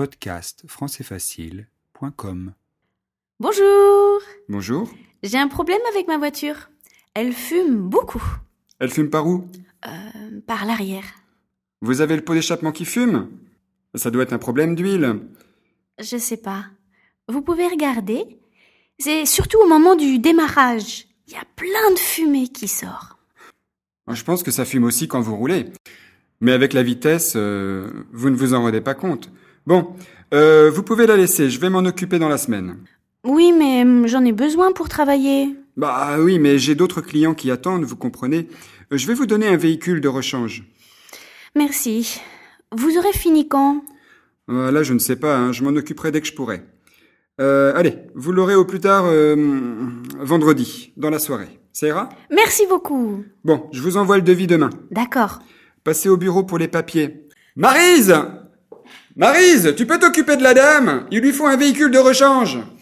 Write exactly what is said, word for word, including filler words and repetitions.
podcast français facile point com. Bonjour. Bonjour. J'ai un problème avec ma voiture. Elle fume beaucoup. Elle fume par où? Euh, par l'arrière. Vous avez le pot d'échappement qui fume? Ça doit être un problème d'huile. Je sais pas. Vous pouvez regarder? C'est surtout au moment du démarrage. Il y a plein de fumée qui sort. Je pense que ça fume aussi quand vous roulez. Mais avec la vitesse, euh, vous ne vous en rendez pas compte. Bon, euh, vous pouvez la laisser, je vais m'en occuper dans la semaine. Oui, mais hum, j'en ai besoin pour travailler. Bah oui, mais j'ai d'autres clients qui attendent, vous comprenez. Euh, Je vais vous donner un véhicule de rechange. Merci. Vous aurez fini quand? Euh, là, je ne sais pas, hein, je m'en occuperai dès que je pourrai. Euh, allez, vous l'aurez au plus tard euh, vendredi, dans la soirée. Ça ira? Merci beaucoup. Bon, je vous envoie le devis demain. D'accord. Passez au bureau pour les papiers. Maryse! Maryse, tu peux t'occuper de la dame? Il lui faut un véhicule de rechange.